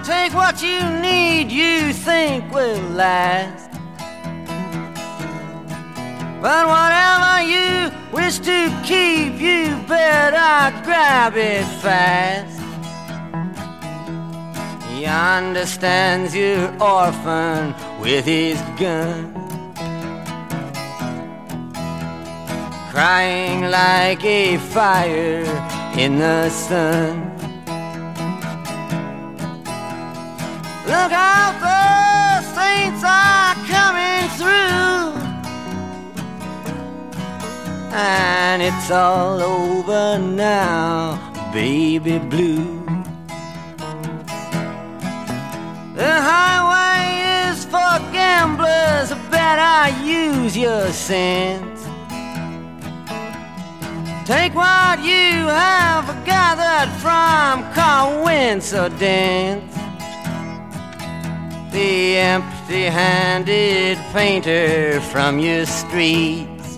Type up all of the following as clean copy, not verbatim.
take what you need, you think will last. But whatever you wish to keep, you better grab it fast. He understands you're orphan with his gun, crying like a fire in the sun. Look out, the saints are coming through, and it's all over now, baby blue. The highway is for gamblers, better use your sense. Take what you have gathered from coincidence. The empty-handed painter from your streets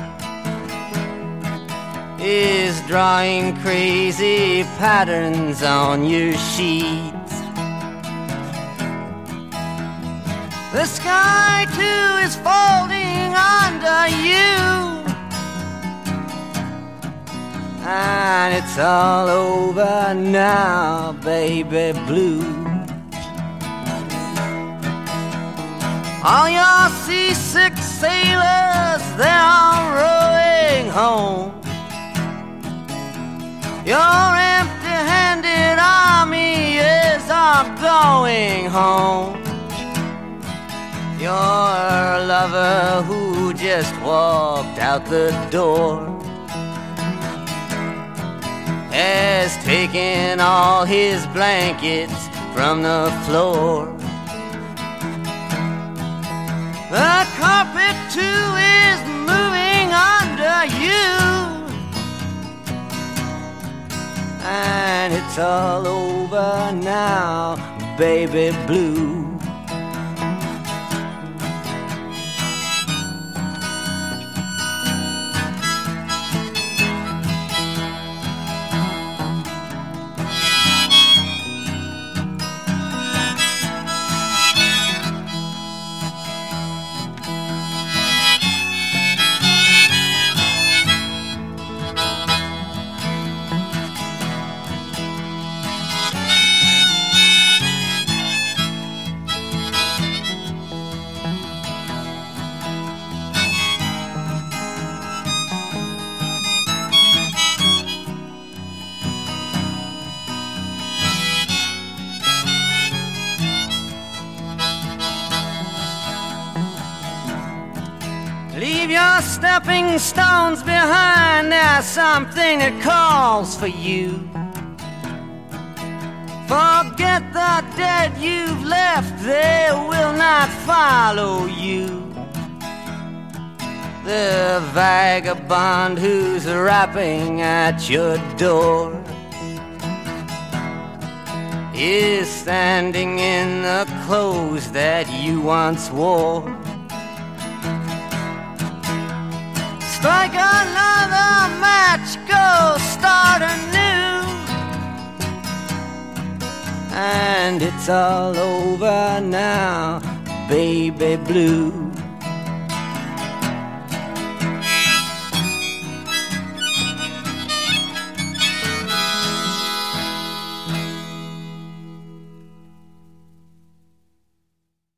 is drawing crazy patterns on your sheets. The sky too is folding under you, and it's all over now, baby blue. All your seasick sailors, they're all rowing home. Your empty-handed army is all going home. Your lover who just walked out the door has taken all his blankets from the floor. The carpet too is moving under you, and it's all over now, baby blue. Leave your stepping stones behind, there's something that calls for you. Forget the dead you've left, they will not follow you. The vagabond who's rapping at your door is standing in the clothes that you once wore. Strike another match, go start anew, and it's all over now, baby blue.